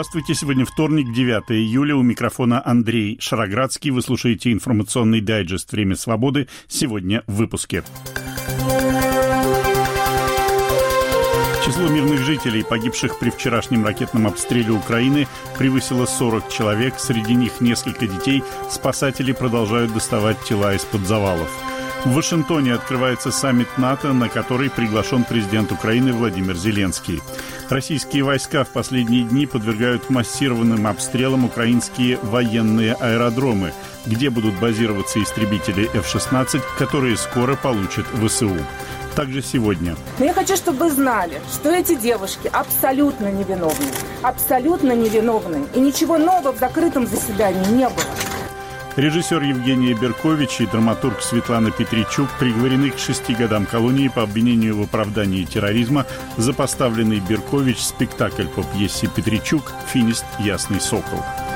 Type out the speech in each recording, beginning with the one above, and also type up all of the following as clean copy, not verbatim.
Здравствуйте. Сегодня вторник, 9 июля. У микрофона Андрей Шароградский. Вы слушаете информационный дайджест «Время свободы». Сегодня в выпуске. Число мирных жителей, погибших при вчерашнем ракетном обстреле Украины, превысило 40 человек. Среди них несколько детей. Спасатели продолжают доставать тела из-под завалов. В Вашингтоне открывается саммит НАТО, на который приглашен президент Украины Владимир Зеленский. Российские войска в последние дни подвергают массированным обстрелам украинские военные аэродромы, где будут базироваться истребители F-16, которые скоро получат ВСУ. Также сегодня. Но я хочу, чтобы вы знали, что эти девушки абсолютно невиновны. Абсолютно невиновны. И ничего нового в закрытом заседании не было. Режиссер Евгения Беркович и драматург Светлана Петричук приговорены к 6 годам колонии по обвинению в оправдании терроризма за поставленный Беркович спектакль по пьесе Петричук «Финист. Ясный сокол».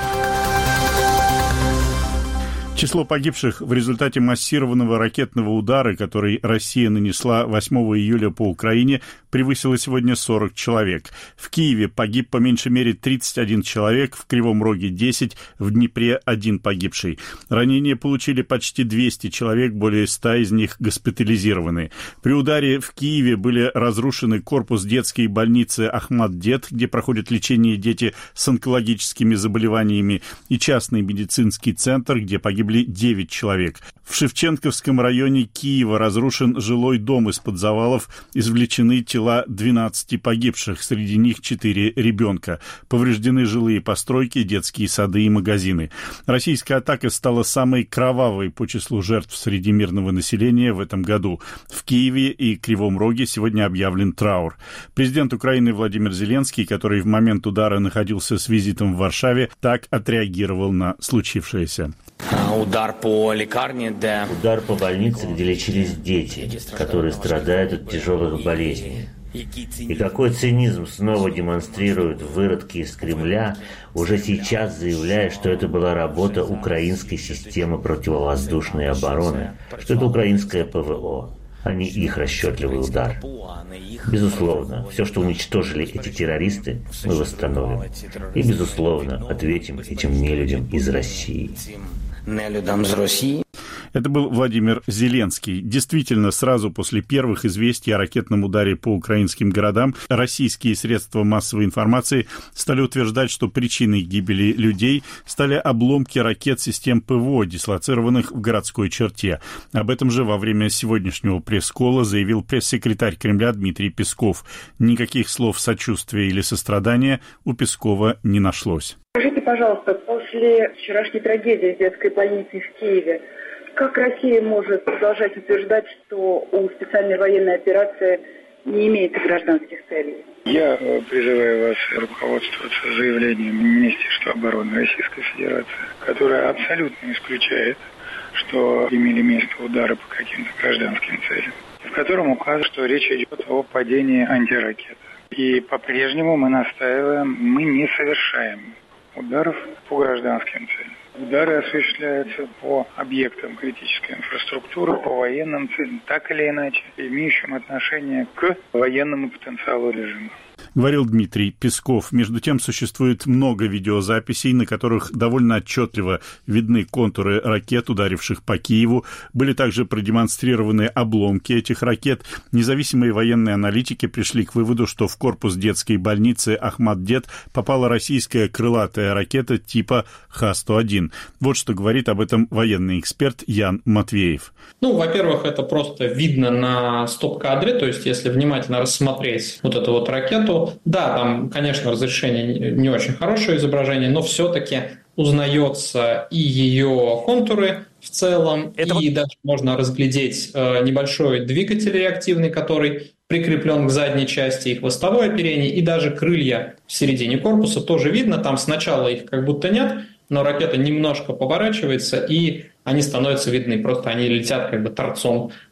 Число погибших в результате массированного ракетного удара, который Россия нанесла 8 июля по Украине, превысило сегодня 40 человек. В Киеве погиб по меньшей мере 31 человек, в Кривом Роге 10, в Днепре 1 погибший. Ранения получили почти 200 человек, более 100 из них госпитализированы. При ударе в Киеве были разрушены корпус детской больницы Ахмат-Дет, где проходят лечение дети с онкологическими заболеваниями, и частный медицинский центр, где погибли 9 человек. В Шевченковском районе Киева разрушен жилой дом из-под завалов, извлечены тела 12 погибших, среди них 4 ребенка. Повреждены жилые постройки, детские сады и магазины. Российская атака стала самой кровавой по числу жертв среди мирного населения в этом году. В Киеве и Кривом Роге сегодня объявлен траур. Президент Украины Владимир Зеленский, который в момент удара находился с визитом в Варшаве, так отреагировал на случившееся. Удар по больнице, где лечились дети, которые страдают от тяжелых болезней. И какой цинизм снова демонстрируют выродки из Кремля, уже сейчас заявляя, что это была работа украинской системы противовоздушной обороны, что это украинское ПВО, а не их расчетливый удар. Безусловно, все, что уничтожили эти террористы, мы восстановим. И, безусловно, ответим этим нелюдям из России. Это был Владимир Зеленский. Действительно, сразу после первых известий о ракетном ударе по украинским городам российские средства массовой информации стали утверждать, что причиной гибели людей стали обломки ракет систем ПВО, дислоцированных в городской черте. Об этом же во время сегодняшнего пресс-колла заявил пресс-секретарь Кремля Дмитрий Песков. Никаких слов сочувствия или сострадания у Пескова не нашлось. Скажите, пожалуйста, после вчерашней трагедии в детской больнице в Киеве, как Россия может продолжать утверждать, что у специальной военной операции не имеется гражданских целей? Я призываю вас руководствоваться заявлением Министерства обороны Российской Федерации, которое абсолютно исключает, что имели место удары по каким-то гражданским целям, в котором указано, что речь идет о падении антиракет. И по-прежнему мы настаиваем, мы не совершаем ударов по гражданским целям. Удары осуществляются по объектам критической инфраструктуры, по военным целям, так или иначе, имеющим отношение к военному потенциалу режима. Говорил Дмитрий Песков. Между тем, существует много видеозаписей, на которых довольно отчетливо видны контуры ракет, ударивших по Киеву. Были также продемонстрированы обломки этих ракет. Независимые военные аналитики пришли к выводу, что в корпус детской больницы Ахмат-Дет попала российская крылатая ракета типа Х-101. Вот что говорит об этом военный эксперт Ян Матвеев. Во-первых, это просто видно на стоп-кадре, то есть если внимательно рассмотреть вот эту вот ракету, да, там, конечно, разрешение не очень хорошее изображение, но все-таки узнается и ее контуры в целом, и даже можно разглядеть небольшой двигатель реактивный, который прикреплен к задней части, их хвостовое оперение, и даже крылья в середине корпуса тоже видно. Там сначала их как будто нет, но ракета немножко поворачивается, и они становятся видны. Просто они летят как бы торцом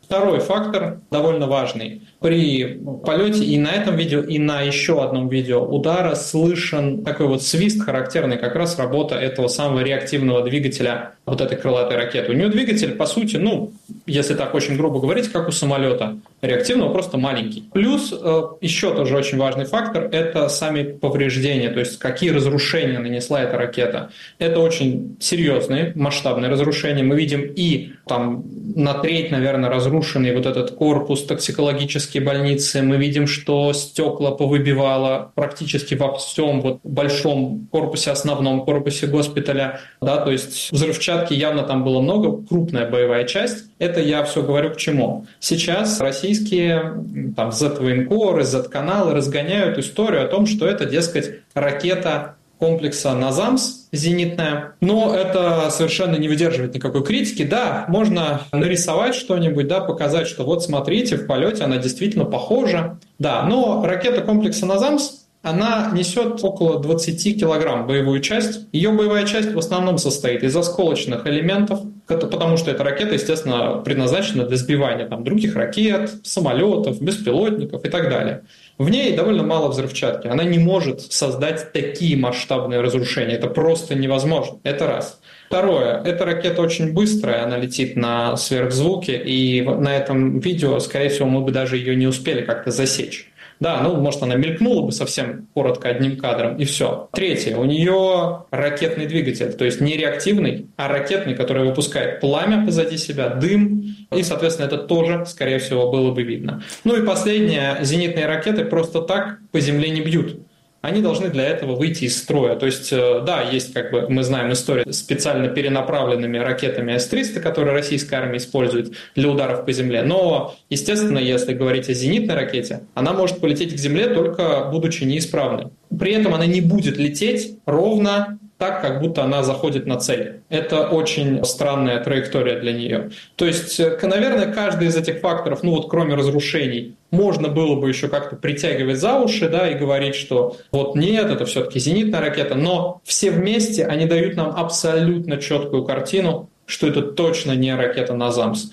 Второй фактор довольно важный. При полете и на этом видео, и на еще одном видео удара слышен такой вот свист, характерный как раз работа этого самого реактивного двигателя вот этой крылатой ракеты. У нее двигатель, по сути, если так очень грубо говорить, как у самолета реактивного, просто маленький. Плюс еще тоже очень важный фактор – это сами повреждения, то есть какие разрушения нанесла эта ракета. Это очень серьезные, масштабные разрушения. Мы видим и там на треть, наверное, разрушенный вот этот корпус токсикологической больницы. Мы видим, что стекла повыбивало практически во всем вот большом корпусе, основном корпусе госпиталя. Да, то есть взрывчатки явно там было много, крупная боевая часть. Это я все говорю к чему. Сейчас российские там Z-военкоры, Z-каналы разгоняют историю о том, что это, дескать, ракета комплекса «Назамс» зенитная, но это совершенно не выдерживает никакой критики. Да, можно нарисовать что-нибудь, да, показать, что вот смотрите, в полете она действительно похожа. Да, но ракета комплекса «Назамс», она несет около 20 килограмм боевую часть. Ее боевая часть в основном состоит из осколочных элементов, потому что эта ракета, естественно, предназначена для сбивания там других ракет, самолетов, беспилотников и так далее. В ней довольно мало взрывчатки. Она не может создать такие масштабные разрушения. Это просто невозможно. Это раз. Второе. Эта ракета очень быстрая, она летит на сверхзвуке, и на этом видео, скорее всего, мы бы даже ее не успели как-то засечь. Да, может, она мелькнула бы совсем коротко одним кадром, и все. Третье. У нее ракетный двигатель, то есть не реактивный, а ракетный, который выпускает пламя позади себя, дым, и, соответственно, это тоже, скорее всего, было бы видно. И последнее. Зенитные ракеты просто так по земле не бьют. Они должны для этого выйти из строя. То есть, да, есть, мы знаем историю с специально перенаправленными ракетами С-300, которые российская армия использует для ударов по земле. Но, естественно, если говорить о зенитной ракете, она может полететь к земле, только будучи неисправной. При этом она не будет лететь ровно так, как будто она заходит на цель. Это очень странная траектория для нее. То есть, наверное, каждый из этих факторов, кроме разрушений, можно было бы еще как-то притягивать за уши, да, и говорить, что вот нет, это все-таки зенитная ракета, но все вместе они дают нам абсолютно четкую картину, что это точно не ракета «Назамс».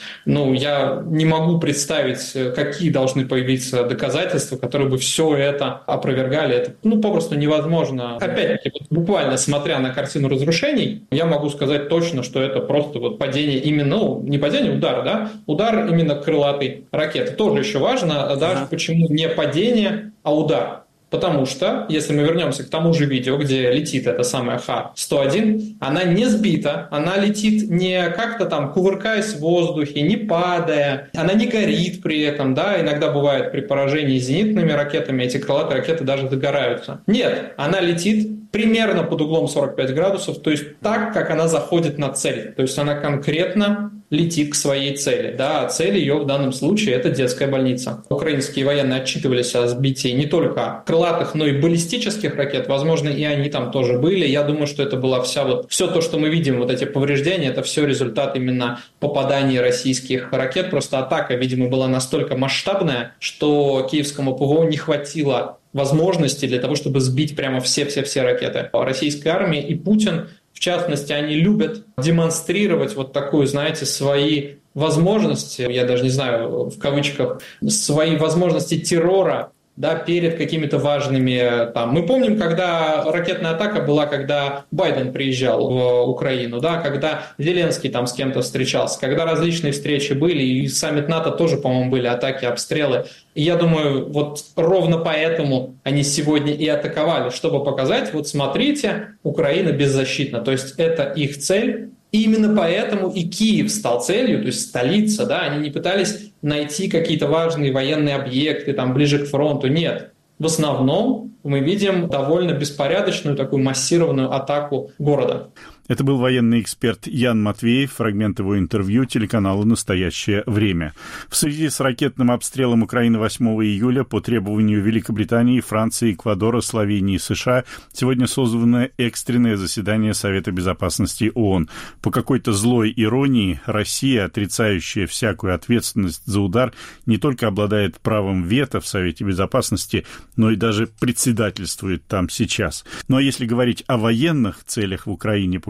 Я не могу представить, какие должны появиться доказательства, которые бы все это опровергали. Это, попросту невозможно. Опять-таки, буквально смотря на картину разрушений, я могу сказать точно, что это просто падение именно, не падение, удар, да? Удар именно крылатой ракеты. Тоже еще важно, даже почему не падение, а удар. Потому что, если мы вернемся к тому же видео, где летит эта самая Х-101, она не сбита, она летит не как-то там кувыркаясь в воздухе, не падая, она не горит при этом, да, иногда бывает при поражении зенитными ракетами эти крылатые ракеты даже догораются. Нет, она летит примерно под углом 45 градусов, то есть так, как она заходит на цель, то есть она конкретно летит к своей цели. Да, цель ее в данном случае – это детская больница. Украинские военные отчитывались о сбитии не только крылатых, но и баллистических ракет. Возможно, и они там тоже были. Я думаю, что это была все то, что мы видим, эти повреждения, это все результат именно попаданий российских ракет. Просто атака, видимо, была настолько масштабная, что киевскому ПВО не хватило возможности для того, чтобы сбить прямо все ракеты российской армии. И Путин, в частности, они любят демонстрировать такую, знаете, свои возможности, я даже не знаю, в кавычках, свои возможности террора, да, перед какими-то важными там. Мы помним, когда ракетная атака была, когда Байден приезжал в Украину, да, когда Зеленский там с кем-то встречался, когда различные встречи были, и саммит НАТО тоже, по-моему, были атаки, обстрелы. И я думаю, ровно поэтому они сегодня и атаковали, чтобы показать, смотрите, Украина беззащитна. То есть это их цель. И именно поэтому и Киев стал целью, то есть столица, да, они не пытались найти какие-то важные военные объекты там ближе к фронту, нет. В основном мы видим довольно беспорядочную такую массированную атаку города. Это был военный эксперт Ян Матвеев, фрагмент его интервью телеканалу «Настоящее время». В связи с ракетным обстрелом Украины 8 июля по требованию Великобритании, Франции, Эквадора, Словении и США сегодня созвано экстренное заседание Совета Безопасности ООН. По какой-то злой иронии Россия, отрицающая всякую ответственность за удар, не только обладает правом вето в Совете Безопасности, но и даже председательствует там сейчас. Ну а если говорить о военных целях в Украине, по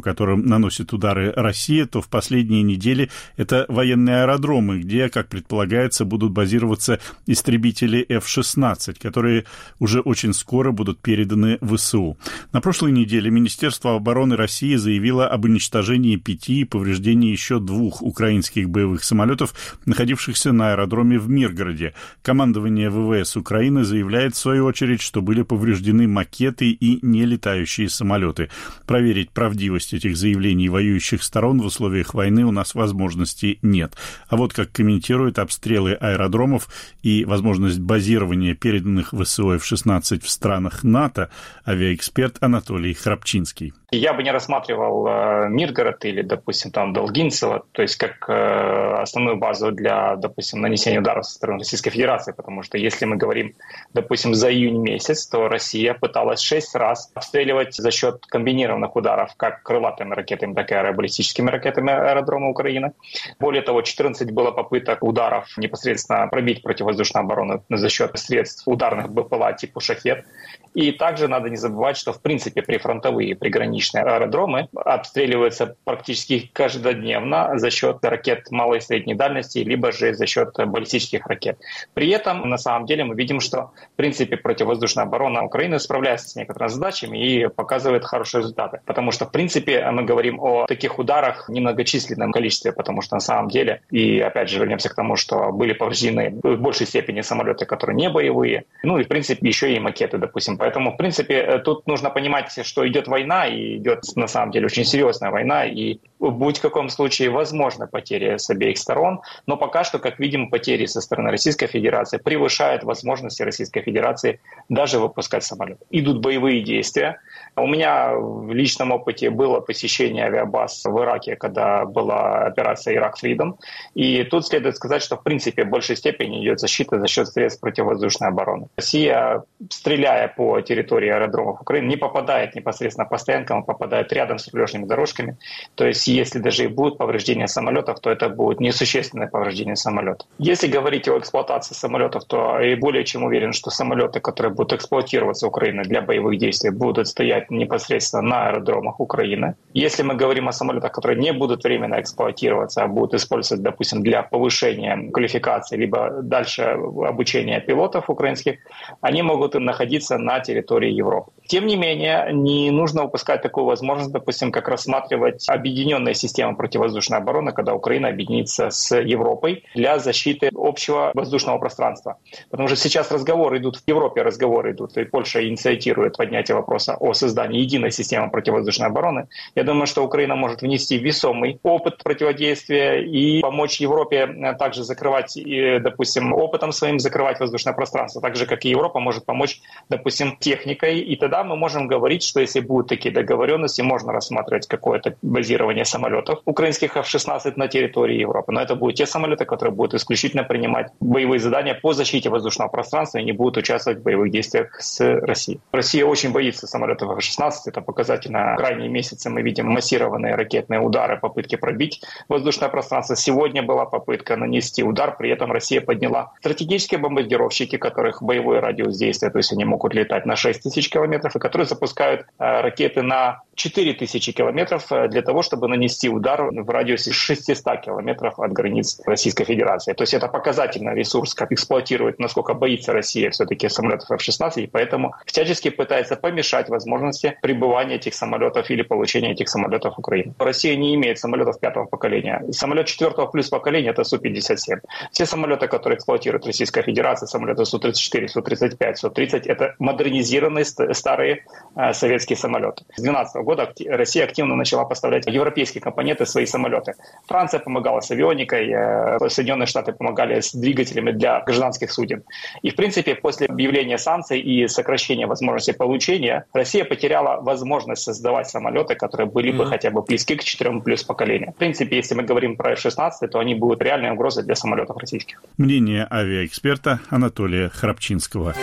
по которым наносит удары Россия, то в последние недели это военные аэродромы, где, как предполагается, будут базироваться истребители F-16, которые уже очень скоро будут переданы ВСУ. На прошлой неделе Министерство обороны России заявило об уничтожении 5 и повреждении еще 2 украинских боевых самолетов, находившихся на аэродроме в Миргороде. Командование ВВС Украины заявляет, в свою очередь, что были повреждены макеты и нелетающие самолеты. Проверить правдивость этих заявлений воюющих сторон в условиях войны у нас возможности нет. А вот как комментирует обстрелы аэродромов и возможность базирования переданных ВСУ F-16 в странах НАТО авиаэксперт Анатолий Храпчинский. Я бы не рассматривал Миргород или, допустим, там Долгинцево, то есть как основную базу для, допустим, нанесения ударов со стороны Российской Федерации, потому что если мы говорим, допустим, за июнь месяц, то Россия пыталась 6 раз обстреливать за счет комбинированных ударов как крылатыми ракетами, так и аэробаллистическими ракетами аэродрома Украины. Более того, 14 было попыток ударов непосредственно пробить противовоздушную оборону за счет средств ударных БПЛА типа «Шахед». И также надо не забывать, что, в принципе, прифронтовые, приграничные аэродромы обстреливаются практически каждодневно за счет ракет малой и средней дальности, либо же за счет баллистических ракет. При этом, на самом деле, мы видим, что, в принципе, противовоздушная оборона Украины справляется с некоторыми задачами и показывает хорошие результаты. Потому что, в принципе, мы говорим о таких ударах в немногочисленном количестве, потому что, на самом деле, и, опять же, вернемся к тому, что были повреждены в большей степени самолеты, которые не боевые, ну и, в принципе, еще и макеты, допустим. Поэтому, в принципе, тут нужно понимать, что идет война, и идет, на самом деле, очень серьезная война, и в будь каком случае возможны потери с обеих сторон, но пока что, как видим, потери со стороны Российской Федерации превышают возможности Российской Федерации даже выпускать самолеты. Идут боевые действия. У меня в личном опыте было посещение авиабаз в Ираке, когда была операция «Ирак Фридом», и тут следует сказать, что, в принципе, в большей степени идет защита за счет средств противовоздушной обороны. Россия, стреляя по территории аэродромов Украины, не попадает непосредственно по стоянкам, а попадает рядом с прилежными дорожками. То есть, если даже и будут повреждения самолетов, то это будет несущественное повреждение самолета. Если говорить о эксплуатации самолетов, то я более чем уверен, что самолеты, которые будут эксплуатироваться Украиной для боевых действий, будут стоять непосредственно на аэродромах Украины. Если мы говорим о самолетах, которые не будут временно эксплуатироваться, а будут использоваться, допустим, для повышения квалификации, либо дальше обучения пилотов украинских, они могут находиться на территории Европы. Тем не менее, не нужно упускать такую возможность, допустим, как рассматривать объединенные системы противовоздушной обороны, когда Украина объединится с Европой для защиты общего воздушного пространства. Потому что сейчас разговоры идут в Европе, и Польша инициирует поднятие вопроса о создании единой системы противовоздушной обороны. Я думаю, что Украина может внести весомый опыт противодействия и помочь Европе также закрывать, допустим, опытом своим закрывать воздушное пространство, так же, как и Европа может помочь, допустим, техникой. И тогда мы можем говорить, что если будут такие договоренности, можно рассматривать какое-то базирование самолетов украинских F-16 на территории Европы. Но это будут те самолеты, которые будут исключительно принимать боевые задания по защите воздушного пространства и не будут участвовать в боевых действиях с Россией. Россия очень боится самолетов F-16. Это показательно. В крайние месяцы мы видим массированные ракетные удары, попытки пробить воздушное пространство. Сегодня была попытка нанести удар, при этом Россия подняла стратегические бомбардировщики, которых боевой радиус действия, то есть они могут летать на 6 тысяч километров, и которые запускают ракеты на 4000 километров для того, чтобы нанести удар в радиусе 600 километров от границ Российской Федерации. То есть это показательный ресурс, как эксплуатирует, насколько боится Россия все-таки самолетов F-16, и поэтому всячески пытается помешать возможности прибывания этих самолетов или получения этих самолетов в Украину. Россия не имеет самолетов 5-го поколения. Самолет 4-го плюс поколения — это Су-57. Все самолеты, которые эксплуатирует Российская Федерация, самолеты Су-34, Су-35, Су-30, это модернизированные старые советские самолеты. С 2012 года Россия активно начала поставлять европейские компоненты в свои самолеты. Франция помогала с авионикой, Соединенные Штаты помогали с двигателями для гражданских суден. И, в принципе, после объявления санкций и сокращения возможности получения, Россия потеряла возможность создавать самолеты, которые были бы хотя бы близки к 4+ поколению. В принципе, если мы говорим про F-16, то они будут реальной угрозой для самолетов российских. Мнение авиаэксперта Анатолия Храпчинского.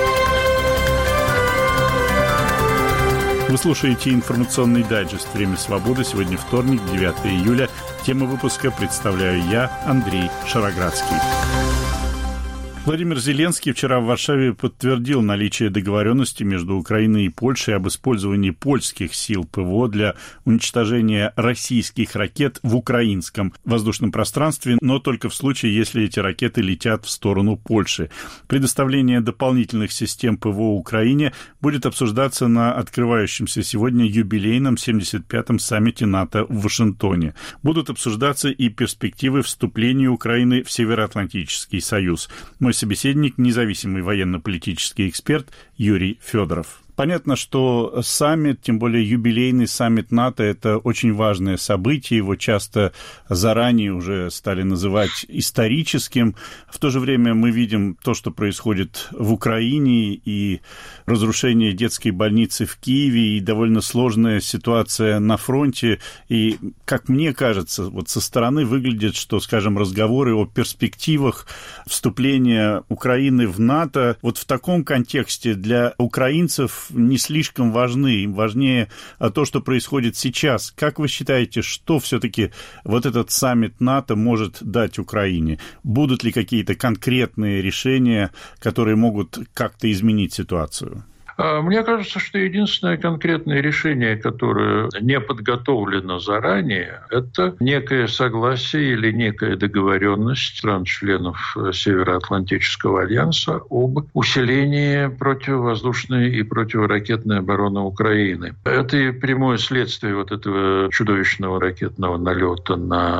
Вы слушаете информационный дайджест «Время свободы». Сегодня вторник, 9 июля. Тему выпуска представляю я, Андрей Шароградский. Владимир Зеленский вчера в Варшаве подтвердил наличие договоренности между Украиной и Польшей об использовании польских сил ПВО для уничтожения российских ракет в украинском воздушном пространстве, но только в случае, если эти ракеты летят в сторону Польши. Предоставление дополнительных систем ПВО Украине будет обсуждаться на открывающемся сегодня юбилейном 75-м саммите НАТО в Вашингтоне. Будут обсуждаться и перспективы вступления Украины в Североатлантический союз. Мой собеседник – независимый военно-политический эксперт Юрий Федоров. Понятно, что саммит, тем более юбилейный саммит НАТО, это очень важное событие, его часто заранее уже стали называть историческим. В то же время мы видим то, что происходит в Украине, и разрушение детской больницы в Киеве, и довольно сложная ситуация на фронте. И, как мне кажется, вот со стороны выглядит, что, скажем, разговоры о перспективах вступления Украины в НАТО вот в таком контексте для украинцев не слишком важны. Им важнее то, что происходит сейчас. Как вы считаете, что все-таки вот этот саммит НАТО может дать Украине? Будут ли какие-то конкретные решения, которые могут как-то изменить ситуацию? Мне кажется, что единственное конкретное решение, которое не подготовлено заранее, это некое согласие или некая договоренность стран-членов Североатлантического альянса об усилении противовоздушной и противоракетной обороны Украины. Это и прямое следствие вот этого чудовищного ракетного налета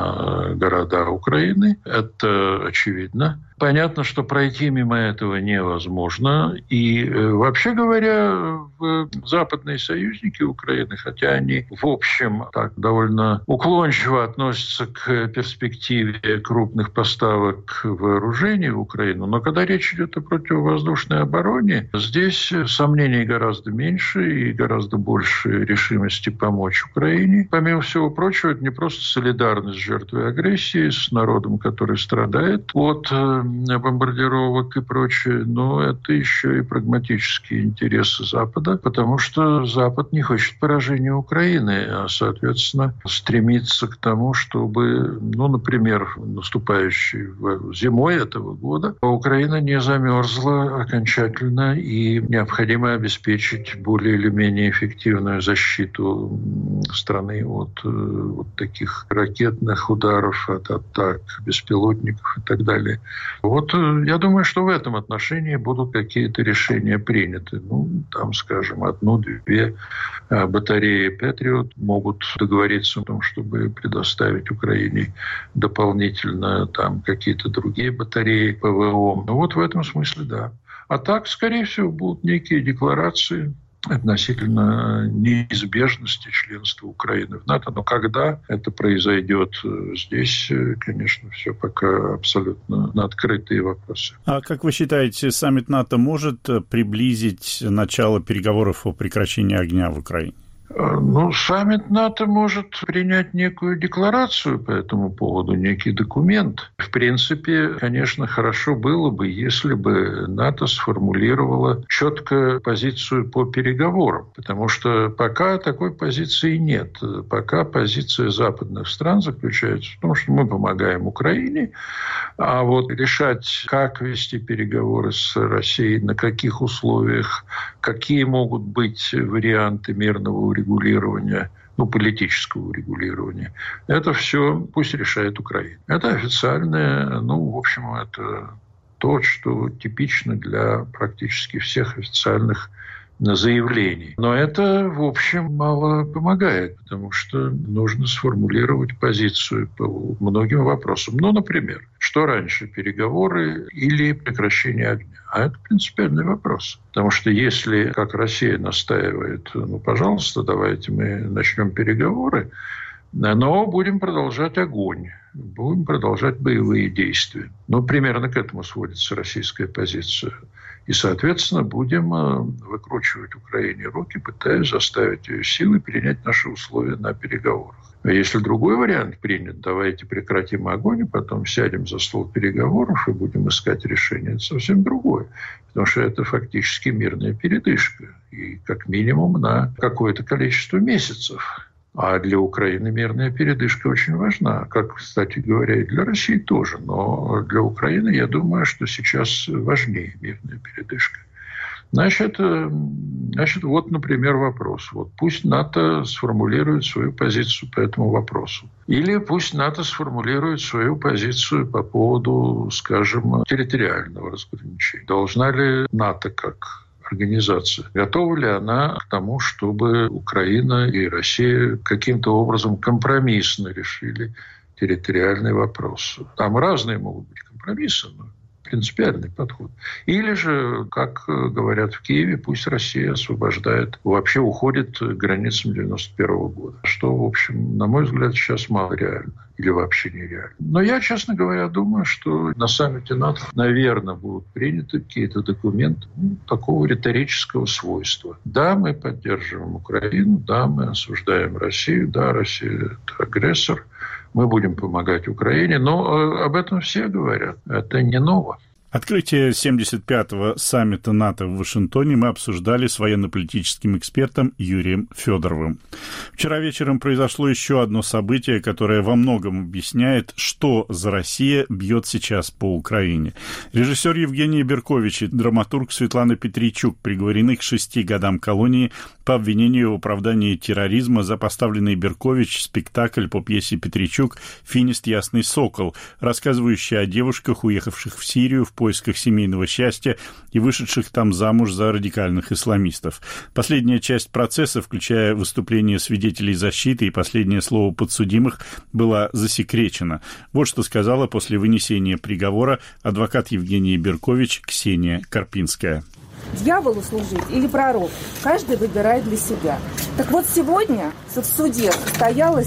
на города Украины. Это очевидно. Понятно, что пройти мимо этого невозможно. И, вообще говоря, западные союзники Украины, хотя они, в общем, так довольно уклончиво относятся к перспективе крупных поставок вооружений в Украину, но когда речь идет о противовоздушной обороне, здесь сомнений гораздо меньше и гораздо больше решимости помочь Украине. Помимо всего прочего, это не просто солидарность с жертвой агрессии, с народом, который страдает от бомбардировок и прочее, но это еще и прагматические интересы Запада, потому что Запад не хочет поражения Украины, а, соответственно, стремится к тому, чтобы, например, наступающей зимой этого года Украина не замерзла окончательно, и необходимо обеспечить более или менее эффективную защиту страны от таких ракетных ударов, от атак беспилотников и так далее. Вот я думаю, что в этом отношении будут какие-то решения приняты. Там, скажем, 1-2 батареи «Патриот» могут договориться о том, чтобы предоставить Украине дополнительно там какие-то другие батареи ПВО. Вот в этом смысле да. А так, скорее всего, будут некие декларации относительно неизбежности членства Украины в НАТО. Но когда это произойдет, здесь, конечно, все пока абсолютно на открытые вопросы. А как вы считаете, саммит НАТО может приблизить начало переговоров о прекращении огня в Украине? Саммит НАТО может принять некую декларацию по этому поводу, некий документ. В принципе, конечно, хорошо было бы, если бы НАТО сформулировало четкую позицию по переговорам, потому что пока такой позиции нет. Пока позиция западных стран заключается в том, что мы помогаем Украине, а вот решать, как вести переговоры с Россией, на каких условиях, какие могут быть варианты мирного урегулирования, политического урегулирования, это все пусть решает Украина. Это официальное, в общем, это то, что типично для практически всех официальных заявлений. Но это, в общем, мало помогает, потому что нужно сформулировать позицию по многим вопросам. Например, что раньше, переговоры или прекращение огня? А это принципиальный вопрос. Потому что если, как Россия настаивает, пожалуйста, давайте мы начнем переговоры, но будем продолжать огонь, будем продолжать боевые действия. Примерно к этому сводится российская позиция. И, соответственно, будем выкручивать Украине руки, пытаясь заставить ее силой принять наши условия на переговорах. А если другой вариант принят, давайте прекратим огонь, и потом сядем за стол переговоров и будем искать решение, это совсем другое. Потому что это фактически мирная передышка. И как минимум на какое-то количество месяцев. А для Украины мирная передышка очень важна, как, кстати говоря, и для России тоже. Но для Украины, я думаю, что сейчас важнее мирная передышка. Значит, вот, например, вопрос. Вот пусть НАТО сформулирует свою позицию по этому вопросу. Или пусть НАТО сформулирует свою позицию по поводу, скажем, территориального разграничения. Должна ли НАТО как организация, готова ли она к тому, чтобы Украина и Россия каким-то образом компромиссно решили территориальный вопрос? Там разные могут быть компромиссы, но принципиальный подход. Или же, как говорят в Киеве, пусть Россия освобождает, вообще уходит к границам 91 года. Что, в общем, на мой взгляд, сейчас мало реально. Или вообще нереально. Но я, честно говоря, думаю, что на саммите НАТО, наверное, будут приняты какие-то документы такого риторического свойства. Да, мы поддерживаем Украину, да, мы осуждаем Россию, да, Россия – это агрессор, мы будем помогать Украине, но об этом все говорят. Это не ново. Открытие 75-го саммита НАТО в Вашингтоне мы обсуждали с военно-политическим экспертом Юрием Федоровым. Вчера вечером произошло еще одно событие, которое во многом объясняет, что за Россия бьет сейчас по Украине. Режиссер Евгений Беркович и драматург Светлана Петричук приговорены к 6 годам колонии по обвинению в оправдании терроризма за поставленный Беркович спектакль по пьесе Петричук «Финист Ясный Сокол», рассказывающий о девушках, уехавших в Сирию в поисках семейного счастья и вышедших там замуж за радикальных исламистов. Последняя часть процесса, включая выступление свидетелей защиты и последнее слово подсудимых, была засекречена. Вот что сказала после вынесения приговора адвокат Евгений Беркович Ксения Карпинская. Дьяволу служить или пророку, каждый выбирает для себя. Так вот, сегодня в суде состоялось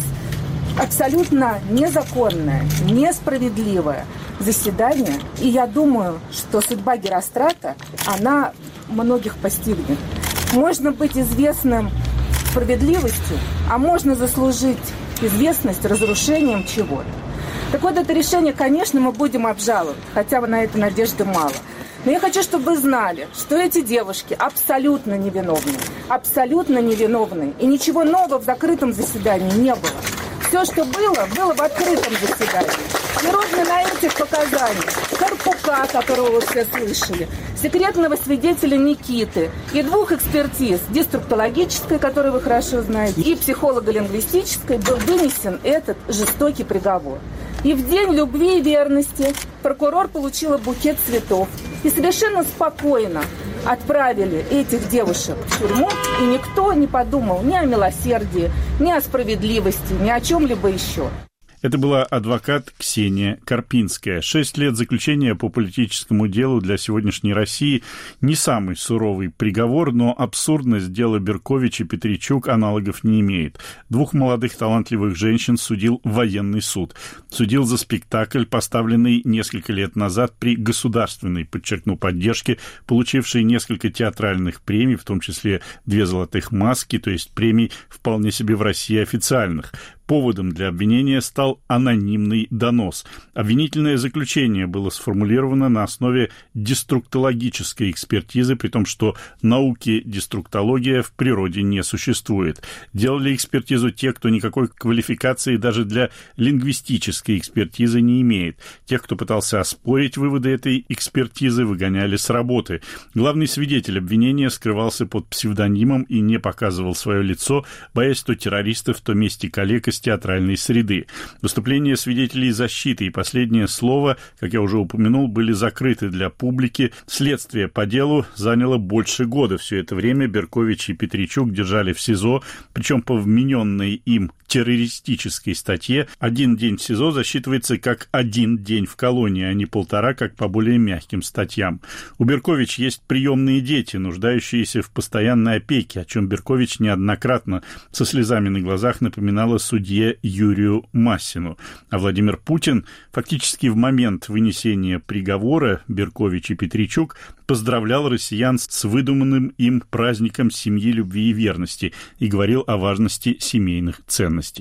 абсолютно незаконное, несправедливое заседание. И я думаю, что судьба Герострата, она многих постигнет. Можно быть известным справедливостью, а можно заслужить известность разрушением чего-то. Так вот, это решение, конечно, мы будем обжаловать, хотя на это надежды мало. Но я хочу, чтобы вы знали, что эти девушки абсолютно невиновны. Абсолютно невиновны. И ничего нового в закрытом заседании не было. Все, что было, было в открытом заседании. И ровно на этих показаниях Карпука, которого вы все слышали, секретного свидетеля Никиты и 2 экспертиз, деструктологической, которую вы хорошо знаете, и психолого-лингвистической, был вынесен этот жестокий приговор. И в день любви и верности прокурор получила букет цветов и совершенно спокойно отправили этих девушек в тюрьму, и никто не подумал ни о милосердии, ни о справедливости, ни о чем-либо еще. Это была адвокат Ксения Карпинская. 6 лет заключения по политическому делу для сегодняшней России не самый суровый приговор, но абсурдность дела Беркович и Петричук аналогов не имеет. 2 молодых талантливых женщин судил военный суд. Судил за спектакль, поставленный несколько лет назад при государственной, подчеркну, поддержке, получившей несколько театральных премий, в том числе 2 золотых маски, то есть премий вполне себе в России официальных. Поводом для обвинения стал анонимный донос. Обвинительное заключение было сформулировано на основе деструктологической экспертизы, при том, что науки деструктология в природе не существует. Делали экспертизу те, кто никакой квалификации даже для лингвистической экспертизы не имеет. Тех, кто пытался оспорить выводы этой экспертизы, выгоняли с работы. Главный свидетель обвинения скрывался под псевдонимом и не показывал свое лицо, боясь то террористов, то мести коллег из театральной среды. Выступления свидетелей защиты и последнее слово, как я уже упомянул, были закрыты для публики. Следствие по делу заняло больше года. Все это время Беркович и Петричук держали в СИЗО, причем по вмененной им террористической статье 1 день в СИЗО засчитывается как 1 день в колонии, а не 1,5, как по более мягким статьям. У Беркович есть приемные дети, нуждающиеся в постоянной опеке, о чем Беркович неоднократно со слезами на глазах напоминала судье Юрию Массину. А Владимир Путин фактически в момент вынесения приговора Беркович и Петричук поздравлял россиян с выдуманным им праздником семьи, любви и верности и говорил о важности семейных ценностей.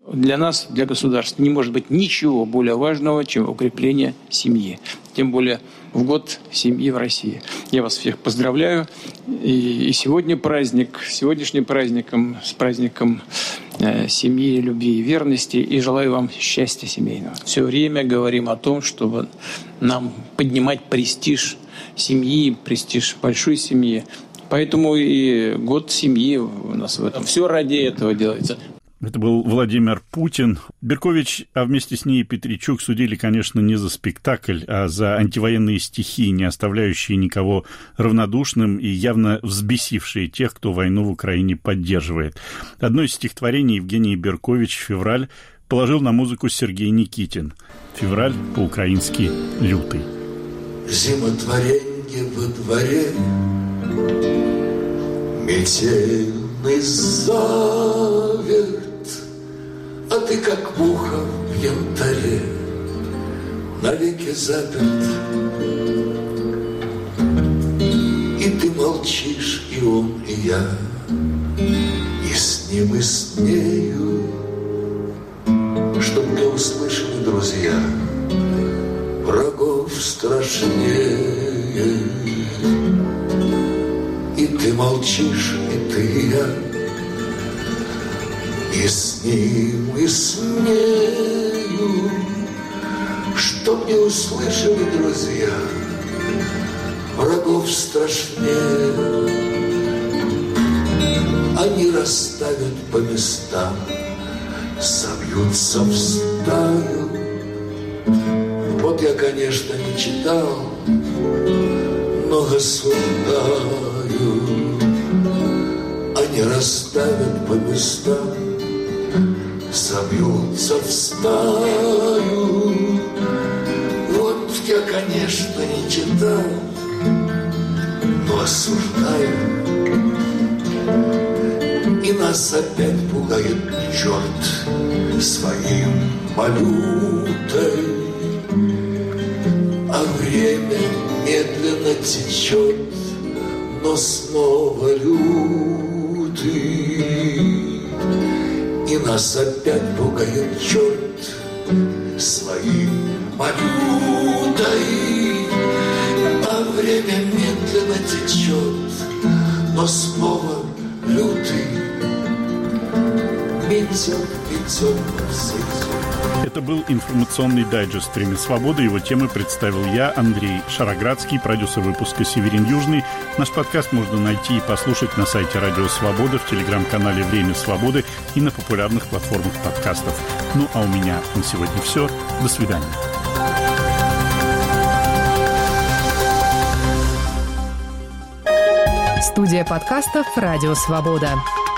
Для нас, для государства, не может быть ничего более важного, чем укрепление семьи. Тем более в год семьи в России. Я вас всех поздравляю. И сегодня праздник, сегодняшним праздником, с праздником семьи, любви и верности. И желаю вам счастья семейного. Все время говорим о том, чтобы нам поднимать престиж семьи, престиж большой семьи. Поэтому и год семьи у нас в этом. Все ради этого делается. Это был Владимир Путин. Беркович, а вместе с ней и Петричук судили, конечно, не за спектакль, а за антивоенные стихи, не оставляющие никого равнодушным и явно взбесившие тех, кто войну в Украине поддерживает. Одно из стихотворений Евгений Беркович «Февраль» положил на музыку Сергей Никитин. «Февраль» по-украински «лютый». Зимотворенье во дворе, метельный заверт, а ты, как муха в янтаре, навеки заперт. И ты молчишь, и он, и я, и с ним, и с нею, чтоб не услышали друзья, врагов страшнее. И ты молчишь, и ты, и я, и с ним, и с нею, чтоб не услышали друзья, врагов страшнее. Они расставят по местам, собьются в стаю. Вот я, конечно, не читал, но осуждаю. Они расставят по местам, собьются в стаю. Вот я, конечно, не читал, но осуждаю. И нас опять пугает черт своим малютой, а время медленно течет, но снова лютый. И нас опять пугает черт своим малютой, а время медленно течет, но снова лютый. Метет, метет, Это был информационный дайджест «Время свободы». Его темы представил я, Андрей Шароградский, продюсер выпуска «Северин Южный». Наш подкаст можно найти и послушать на сайте «Радио Свобода», в телеграм-канале «Время свободы» и на популярных платформах подкастов. Ну, а у меня на сегодня все. До свидания. Студия подкастов «Радио Свобода».